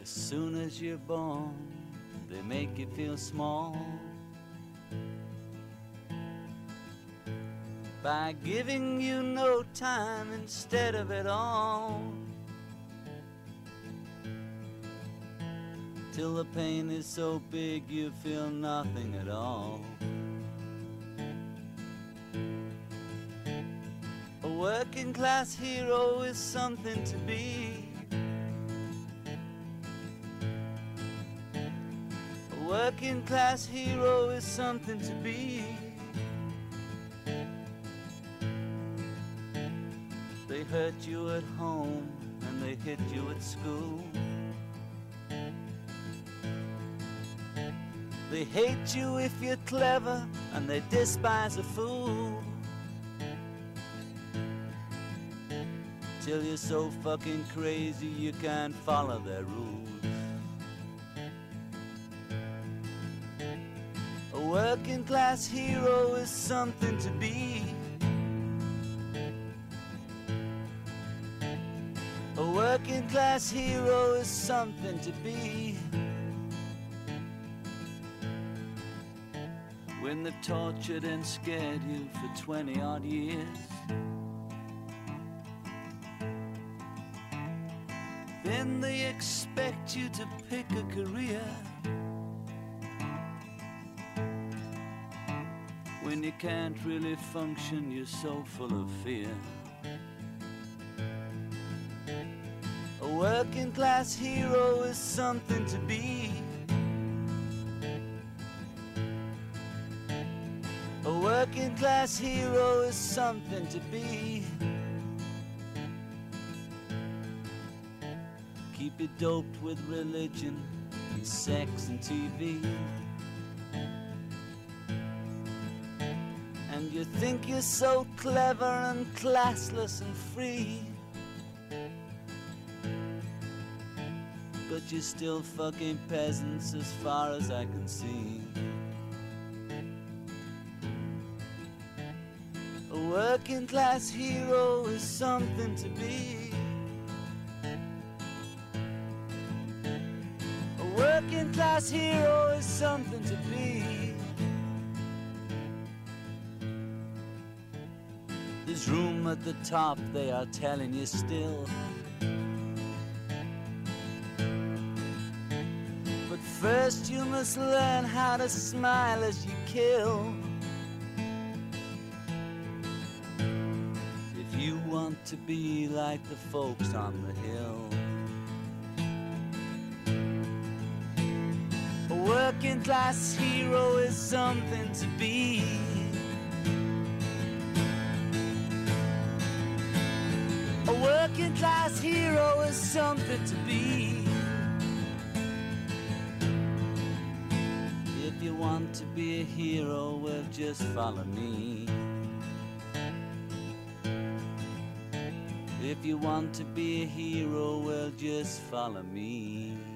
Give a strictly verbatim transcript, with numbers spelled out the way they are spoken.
As soon as you're born, they make you feel small by giving you no time instead of it all, till the pain is so big you feel nothing at all. A working class hero is something to be. A working class hero is something to be. They hurt you at home and they hit you at school. They hate you if you're clever and they despise a fool, till you're so fucking crazy you can't follow their rules. A working class hero is something to be. A working class hero is something to be. When they've tortured and scared you for twenty odd years, then they expect you to pick a career. When you can't really function, you're so full of fear. A working class hero is something to be. A working class hero is something to be. Keep you doped with religion and sex and T V, and you think you're so clever and classless and free, but you're still fucking peasants as far as I can see. A working class hero is something to be. A working class hero is something to be. There's room at the top, they are telling you still, but first you must learn how to smile as you kill. If you want to be like the folks on the hill. A working class hero is something to be. A working class hero is something to be. If you want to be a hero, well, just follow me. If you want to be a hero, well, just follow me.